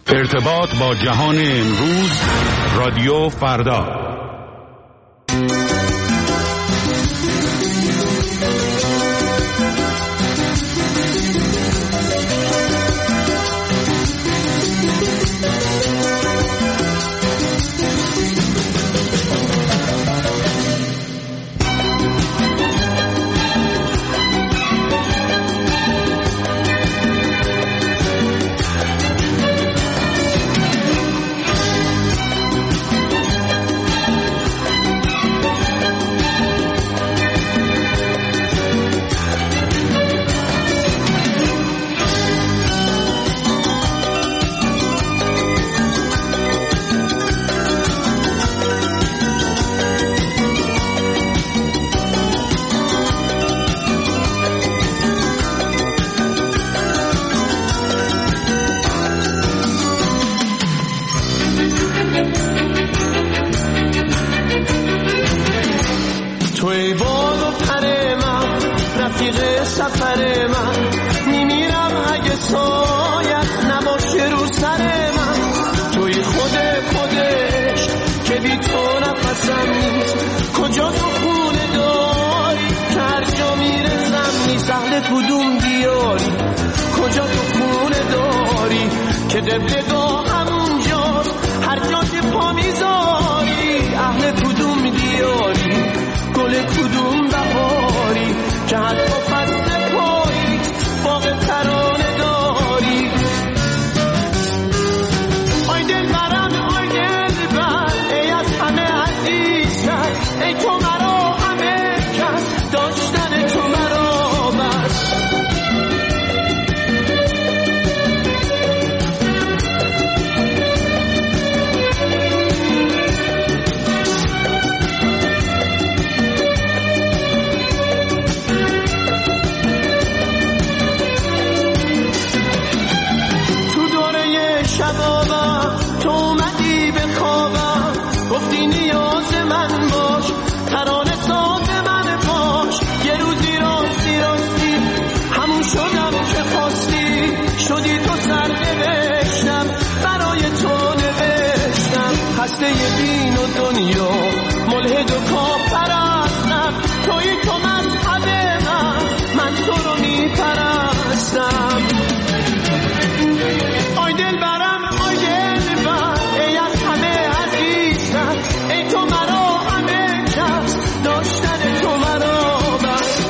ارتباط با جهان امروز، رادیو فردا. کدوم دیاری کجا تو خونه داری که دلگاه همونجاست هر جا که پا میذاری اهل کدوم دیاری گل کدوم بهاری که حتی فصل پاییز باغ ترانه داری آی دل برم آی دل بر ای از همه عزیزتر ای تو مرا همه کس داشتن تو مرا بس تو دوره شبابم تو اومدی به خوابم گفتی نیاز من باش ترانه ساز من باش یه روزی راستی همون شدم که خواستی شدی تو سر نوشتم برای تو نوشتم خسته دین و دنیا ملحد و کافرستم توی تو مذهب من تو رو میپرستم آی دل برم آی دل بر ای از همه عزیزتر ای تو مرا همه کس داشتن تو مرا بس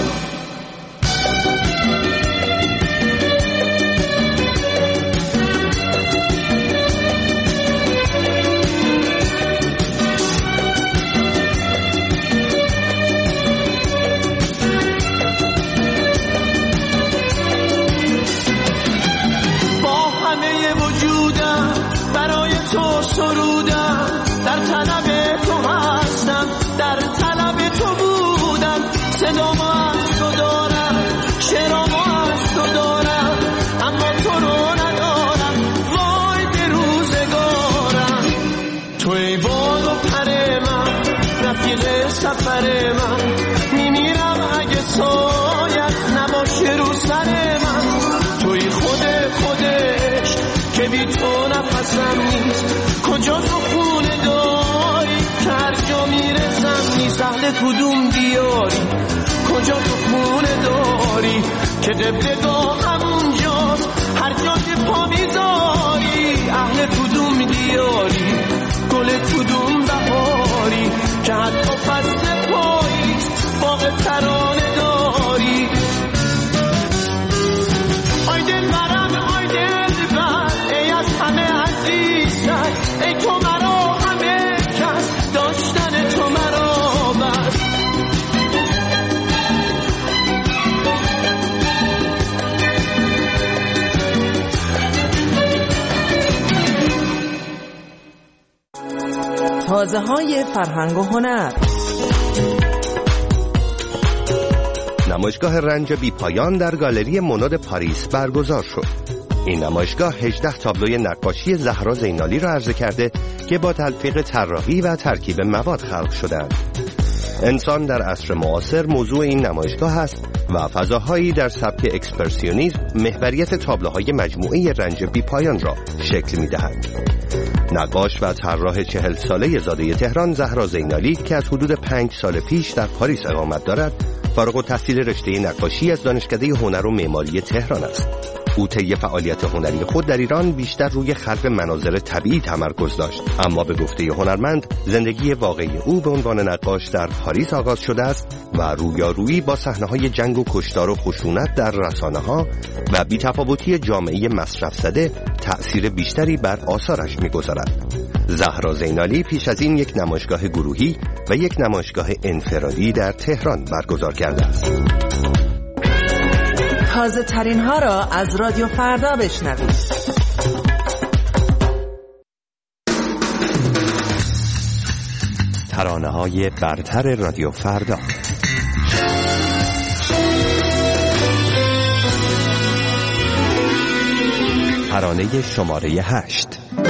با همه وجودم برای تو سرودم در طلب تو هستم در طلب تو بودم صدامو از تو دارم شعرامو از تو دارم اما تو رو ندارم وای به روزگارم تو ای باد و پر من رفیق سفر من میمیرم اگه سایت نباشه رو سر من توی خودش که بی تو نفسم نیست کجا تو خونه داری که هر جا میرسم نیست اهل کدوم دیاری کجا تو خونه داری که دلگاه همونجاست هر جا که پا میذاری اهل کدوم دیاری گل کدوم بهاری که حتی فصل پاییز باغ ترانه داری آی دل برم آی دل بر ای از همه عزیزتر ای تو مرا همه کس داشتن تو مرا بس تازه های فرهنگ و هنر. نمایشگاه رنج بی پایان در گالری موناد پاریس برگزار شد. این نمایشگاه 18 تابلوی نقاشی زهرا زینالی را عرضه کرده که با تلفیق طراحی و ترکیب مواد خلق شدند. انسان در عصر معاصر موضوع این نمایشگاه است و فضاهایی در سبک اکسپرسیونیسم محوریت تابلوهای مجموعه رنج بی پایان را شکل می‌دهد. نقاش و طراح 40 ساله زاده تهران زهرا زینالی که از حدود 5 سال پیش در پاریس اقامت دارد، فارغ التحصیل رشته نقاشی از دانشکده هنر و معماری تهران است. او طی فعالیت هنری خود در ایران بیشتر روی خلق مناظر طبیعی تمرکز داشت، اما به گفته هنرمند زندگی واقعی او به عنوان نقاش در پاریس آغاز شده است و رویارویی با صحنه‌های جنگ و کشتار و خشونت در رسانه‌ها و بی‌تفاوتی جامعه مصرف زده تأثیر بیشتری بر آثارش می‌گذارد. زهرا زینالی پیش از این یک نمایشگاه گروهی و یک نمایشگاه انفرادی در تهران برگزار کرده است. تازه ترین ها را از رادیو فردا بشنوید. ترانه‌های برتر رادیو فردا. ترانه شماره 8.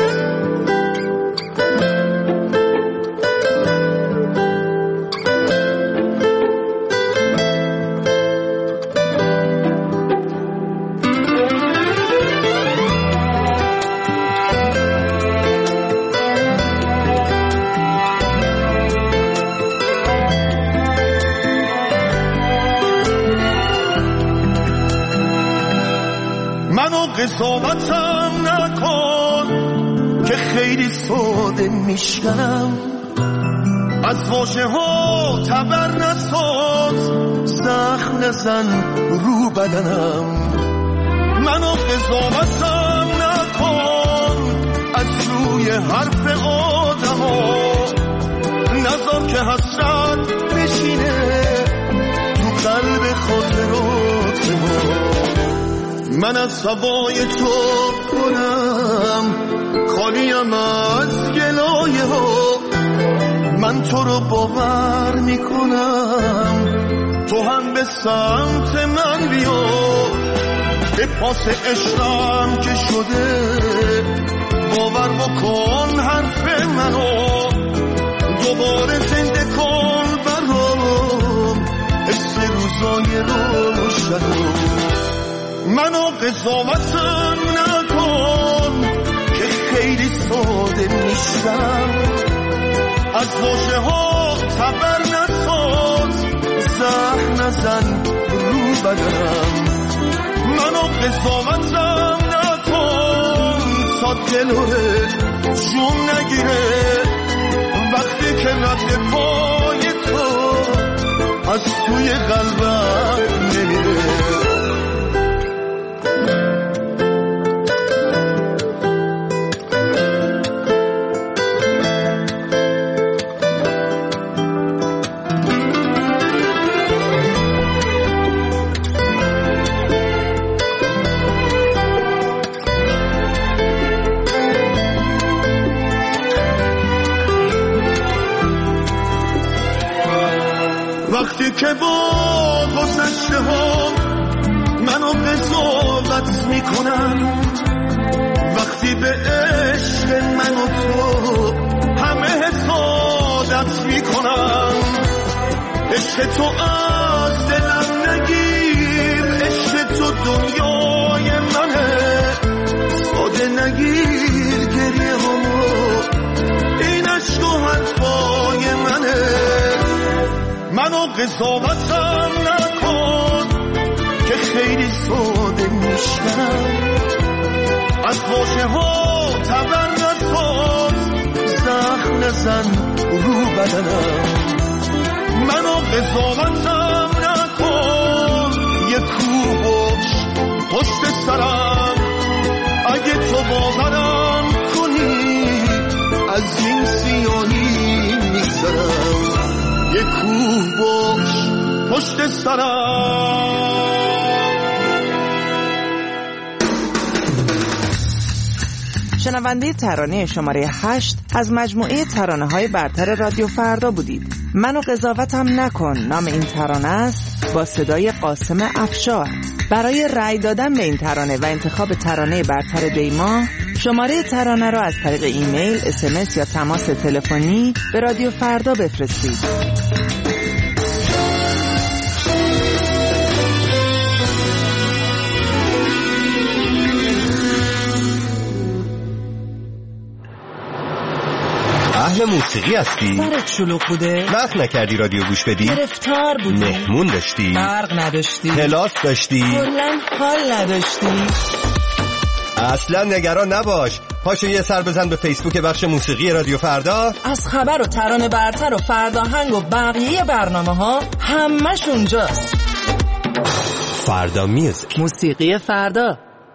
قضاوتم نکن که خیلی ساده میشکنم، از واژه ها تبر نساز، زخم نزن رو بدنم. منو قضاوتم نکن از روی حرف آدم ها، نذار که حسرت بشینه تو قلب خاطرات ما. من از هوای تو کنم خالیم از گلایه ها، من تو رو باور میکنم، تو هم به سمت من بیا، به پاس عشقم که شده باور بکن حرف منو، دوباره زنده کن برام حس روزای روشنو. منو قضاوتم نکن که خیلی ساده میشم، از واژه ها تبر نساز، زخم نزن رو بدنم. منو قضاوتم نکن تا دلوره جون نگیره، وقتی که رد پای تو از توی قلبم نمیره. وقتی که با گذشته ها منو قضاوت میکنن، وقتی به عشق من و تو همه حسادت میکنن، عشق تو از دلم نگیر، عشق تو دنیای منه، ساده نگیر گریه همو، این عشق و حرفای منه. منو قضاوتم نکن که خیلی ساده میشم، از واژه ها تبر نساز، زخم نزن رو بدنم. منو قضاوتم نکن یه کوه باش پشت سرم، اگه تو باورم کنی از این سیاهی میگذرم. یه کوه باش پشت سرم. شنونده ترانه شماره 8 از مجموعه ترانه‌های برتر رادیو فردا بودید. منو قضاوتم نکن نام این ترانه است، با صدای قاسم افشار. برای رأی دادن به این ترانه و انتخاب ترانه برتر دیما، شماره ترانه را از طریق ایمیل، SMS یا تماس تلفنی به رادیو فردا بفرستید. اهل موسیقی هستی؟ سرت شلوغ بوده؟ وقت نکردی رادیو گوش بدی؟ گرفتار بودی؟ مهمون داشتی؟ برق نداشتی؟ کلاس داشتی؟ کلاً حال نداشتی؟ اصلا نگران نباش، پاشو یه سر بزن به فیسبوک بخش موسیقی رادیو فردا. از خبر و ترانه برتر و فرداهنگ و بقیه برنامه ها همش اونجاست. فردا میوزیک، موسیقی فردا.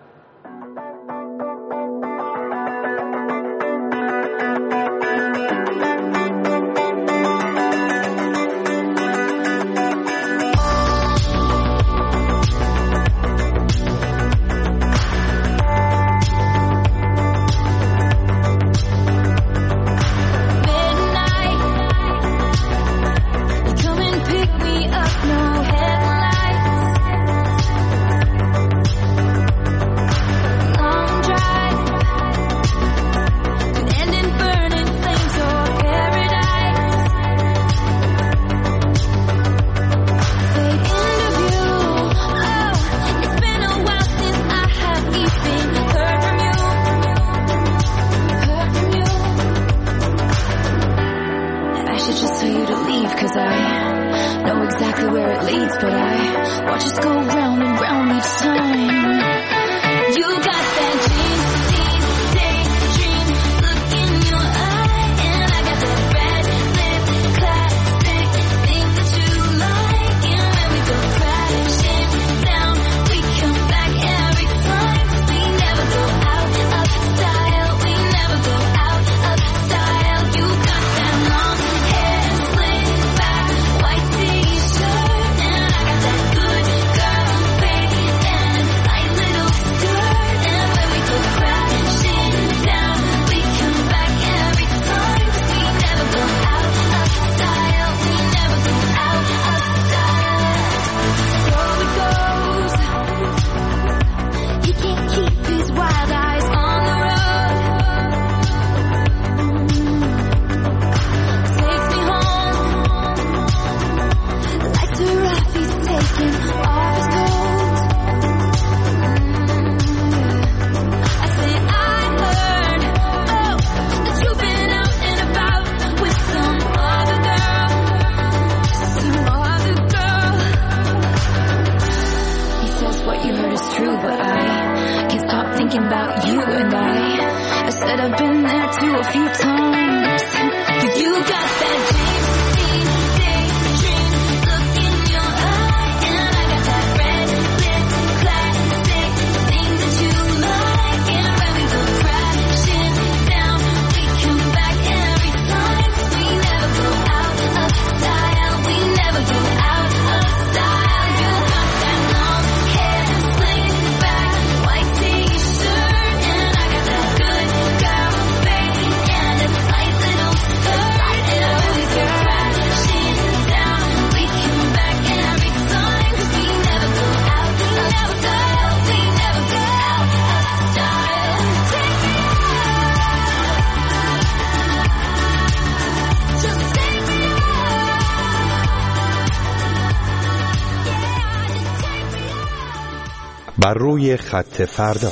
بر روی خط فردا.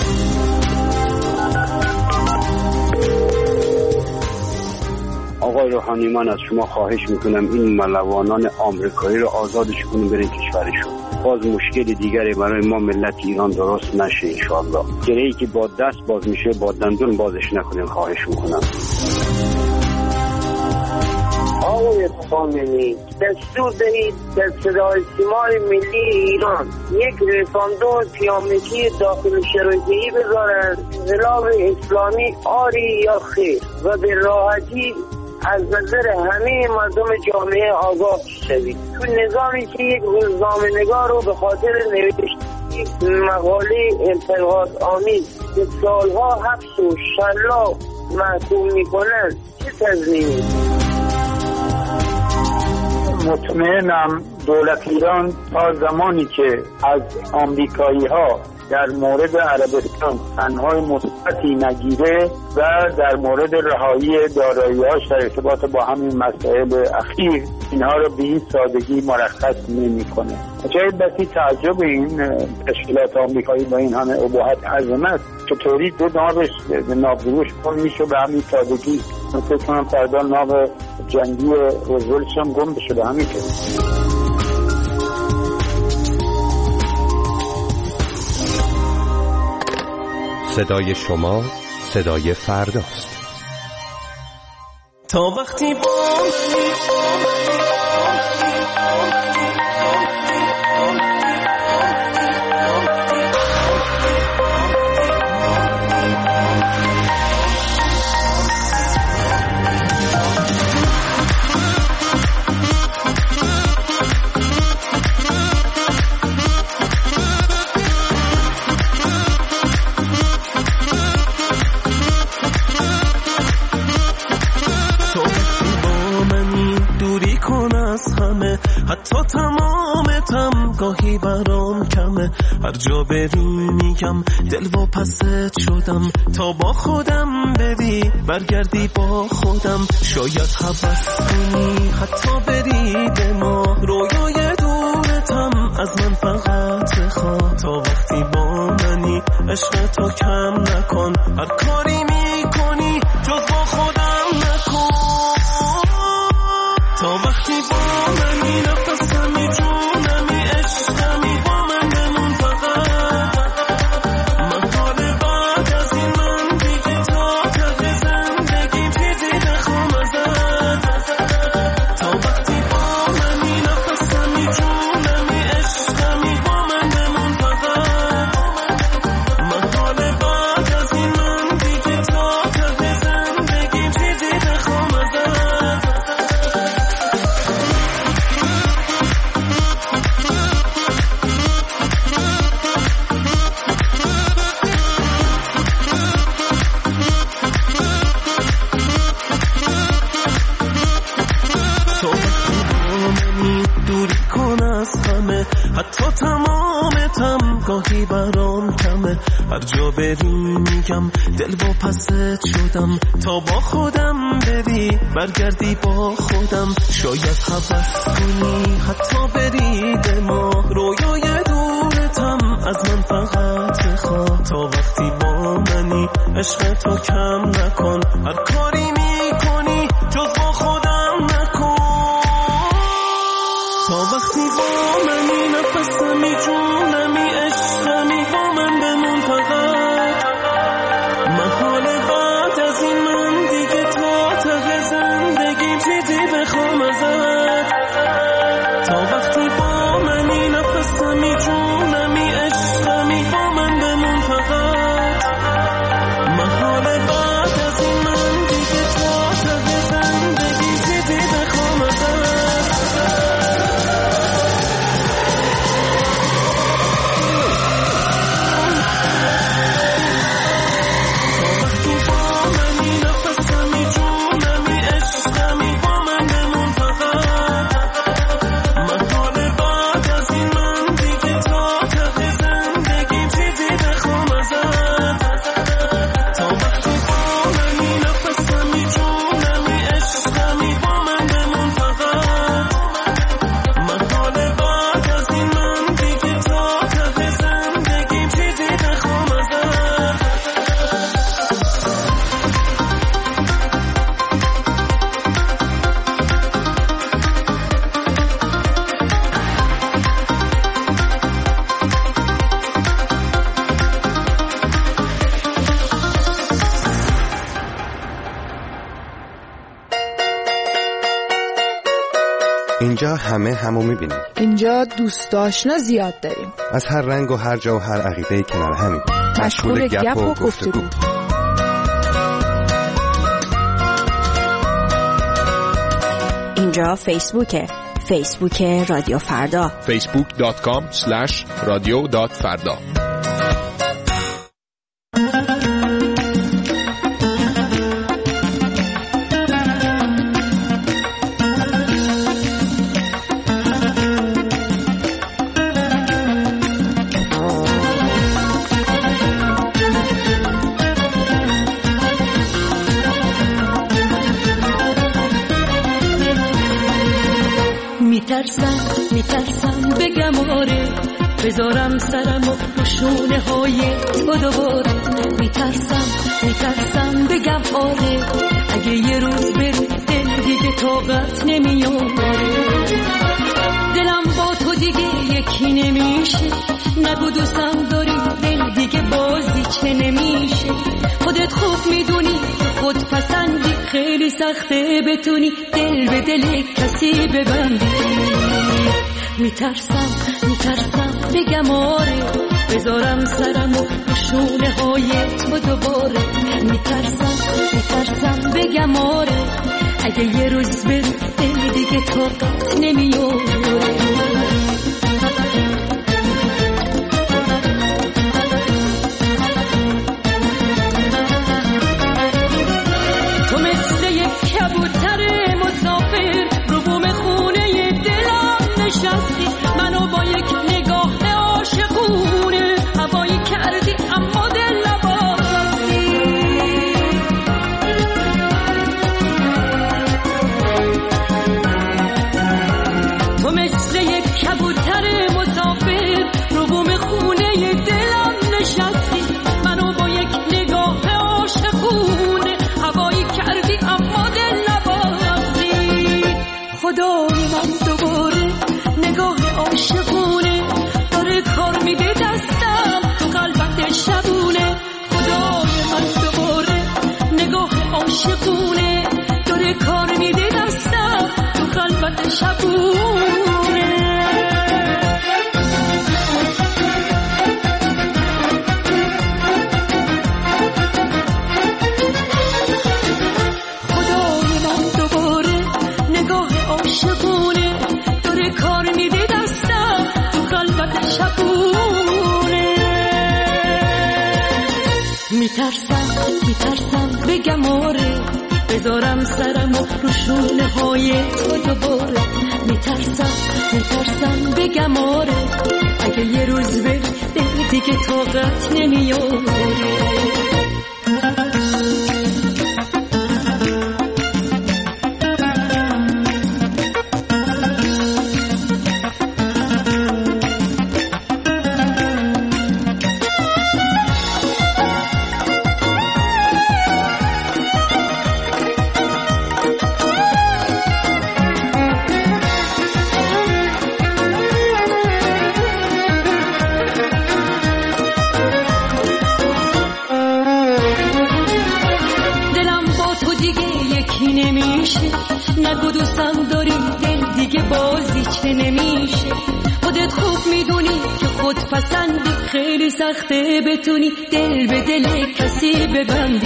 آقای روحانی، من از شما خواهش میکنم این ملوانان آمریکایی رو آزادش کنیم برین کشورشون. باز مشکل دیگری برای ما ملت ایران درست نشه انشاءالله. گرهی که با دست باز میشه با دندون بازش نکنیم، خواهش میکنم. آقای خامنه‌ای دستور دهید در صدای سیمای ملی ایران یک رفراندوم پیامکی داخل شرایطی بذارند انقلاب اسلامی آری یا خیر و به راحتی از نظر همه مردم جامعه آگاه شوید. تو نظامی که یک روزنامه‌نگار رو به خاطر نوشت مقاله انتقاد آمیز که سالها حبس و شلاق محکوم میکنند چه تضمینی؟ مطمئنم دولت ایران تا زمانی که از آمریکایی ها در مورد عربستان تنهای مثبتی نگیره و در مورد رهایی دارایی‌هاش در ارتباط با همین مسائل اخیر اینها رو به این سادگی مرخص نمی‌کنه. جای بسی تعجب این تشکیلات آمریکایی با این همه اباحت عظمت چطوری دو نابش نابروش کن میشه به همین سادگی من فکر کنم فردا نام جنگی روزولتش هم گم بشه. همین که صدای شما صدای فرداست. تا وقتی حتی تمامتم گاهی برام کمه، هر جا بری میگم دل و پست شدم، تا با خودم بری برگردی با خودم، شاید حبس کنی حتی بری به ما، رویای دورتم از من فقط بخواه، تا وقتی با منی عشق تو کم نکن، هر کاری میکنی جز با خودم نکن، تا وقتی با منی نفسمی جونمی عشقمی با من بمون فقط، من حال بعد از این من دیگه تا ته زندگیم چیزی نخوام ازت، تا وقتی با منی نفسمی جونمی عشقمی با من بمون فقط، من حال بعد از این من دیگه تا ته زندگیم چیزی نخوام ازت. حتی تمامتم گاهی برام کمه، هر جا بری میگم دل و پست شدم، تا با خودم بری برگردی با خودم، شاید حبس کنی حتی بری به ما، رویای دورتم از من فقط بخواه، تا وقتی با منی عشق تو کم نکن، هر کاری میکنی جز با خودم نکن، تا وقتی با منی نفسمی جونمی عشقمی با من بمون فقط، من حال بعد از این من دیگه تا ته زندگیم چیزی بخوام ازت، تا وقتی با منی نفسمی جونمی عشقمی با من بمون فقط، من حال بعد از این من دیگه تا ته زندگیم چیزی بخوام ازت. اینجا همه همو میبینیم. اینجا دوست آشنا زیاد داریم. از هر رنگ و هر جا و هر عقیده کنار همیم. مشغول گپ و گفتگو. اینجا فیسبوک رادیو فردا. facebook.com/radio.farda. میترسم بگم آره، بذارم سرم و شونه های تو دوباره. میترسم بگم آره، اگه یه روز بری دل دیگه طاقت نمیاره. دلم با تو دیگه یکی نمیشه، نگو دوستم داری دل دیگه بازی چه نمیشه. خودت خوب میدونی خود پسندی، خیلی سخته بتونی دل به دل کسی ببندی. میترسم بگم آره، بذارم سرمو رو شونه های تو دوباره. میترسم بگم آره، اگه یه روز بری دل دیگه طاقت نمیاره. تو مثل یک کبوتر مسافر رو بوم خونه دلم نشستی، منو با یک نگاه عاشقونه هوایی کردی اما دل نباستی. تو مثل یک کبوتر مسافر رو بوم خونه دلم نشستی، منو با یک نگاه عاشقونه هوایی کردی اما دل نباستی. خدای من دوباره نگاه عاشقونه داره کار میده دستم تو قلبت شبونه. خدای من دوباره نگاه عاشقونه داره کار میده دستم تو قلبت شبونه. خدای من دوباره نگاه عاشقونه داره کار میده دستم تو قلبت شبونه. میترسم بگم آره، بذارم سرمو رو شونه های تو دوباره. میترسم بگم آره، اگه یه روز بری دل دیگه طاقت نمیاره. نگو دوستم داری دل دیگه بازی چه نمیشه. خودت خوب میدونی که خود پسندی، خیلی سخته بتونی دل به دل کسی ببندی.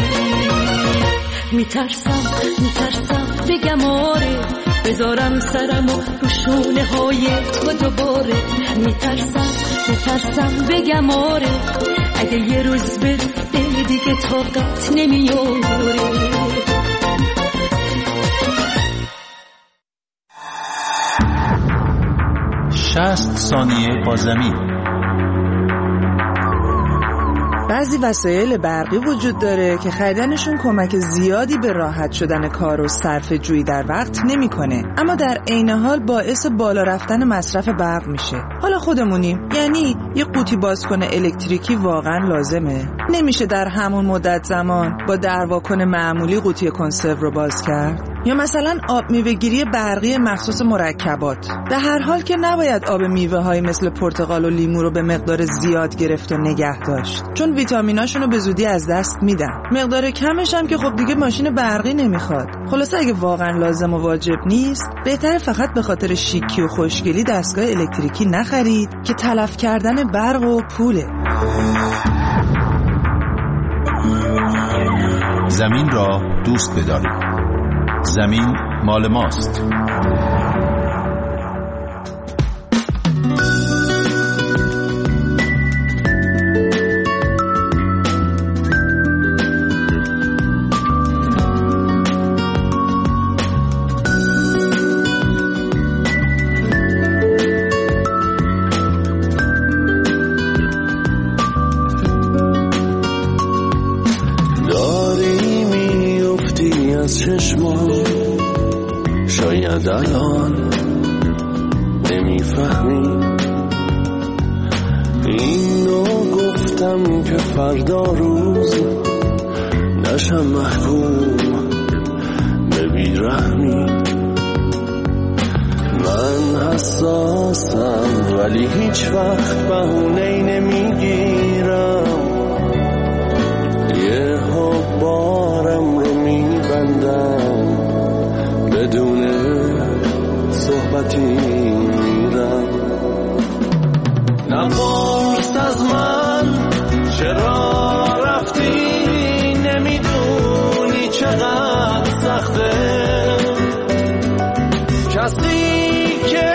میترسم بگم آره، بذارم سرمو رو شونه های تو دوباره. میترسم بگم آره، اگه یه روز بری دل دیگه طاقت نمیاره. 60 ثانیه با زمین. بعضی وسایل برقی وجود داره که خریدنشون کمک زیادی به راحت شدن کار و صرفه جویی در وقت نمیکنه، اما در عین حال باعث بالا رفتن مصرف برق میشه. حالا خودمونیم، یعنی یه قوطی بازکن الکتریکی واقعا لازمه؟ نمیشه در همون مدت زمان با درواکن معمولی قوطی کنسرو رو باز کرد؟ یا مثلا آب میوه‌گیری برقی مخصوص مرکبات. به هر حال که نباید آب میوه‌های مثل پرتقال و لیمو رو به مقدار زیاد گرفت و نگه داشت، چون ویتامیناشون رو به زودی از دست میدن. مقدار کمش هم که خب دیگه ماشین برقی نمیخواد. خلاصه اگه واقعا لازم و واجب نیست، بهتره فقط به خاطر شیکی و خوشگلی دستگاه الکتریکی نخرید که تلف کردن برق و پوله. زمین را دوست بدارید. زمین مال ماست. داری میفتی از چشمام، شاید الان نمیفهمی. اینو گفتم که فردا روز نشم محکوم بیرحمی. من حساسم ولی هیچ وقت بهونه‌ای نمیگیرم، یه بارم رو میبندم بدون صحبتی میرم. نپرس از من چرا رفتی، نمیدونی چقدر سخته کسی که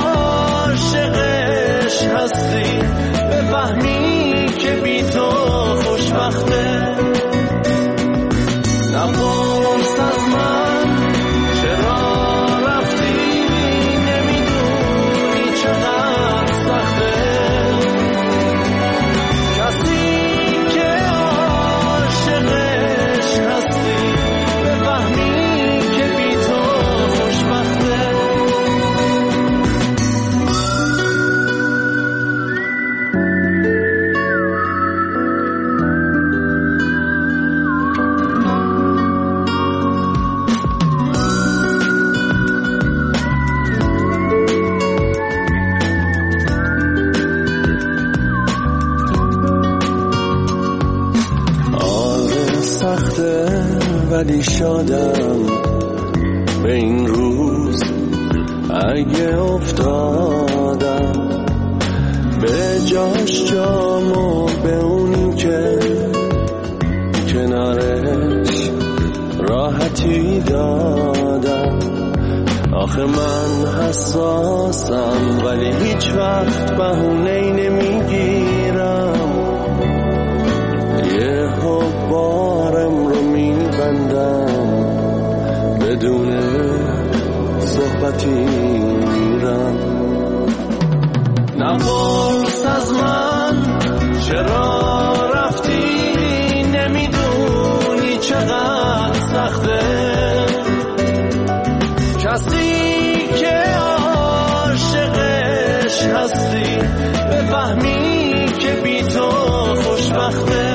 عاشقش هستی بفهمی که بی تو خوشبخته. نپرس از من چرا رفتی، نمیدونی چقدر سخته کسی که عاشقش هستی بفهمی که بی تو خوشبخته. ولی شادم به این روز اگه افتادم، به جاش جامو به اونی که کنارش راحتی دادم. آخه من حساسم ولی هیچ وقت بهونه‌ای نمیگیرم، یه بارم رو میبندم بدون صحبتی میرم. نپرس از من چرا رفتی، نمیدونی چقدر سخته کسی که عاشقش هستی بفهمی که بی تو خوشبخته.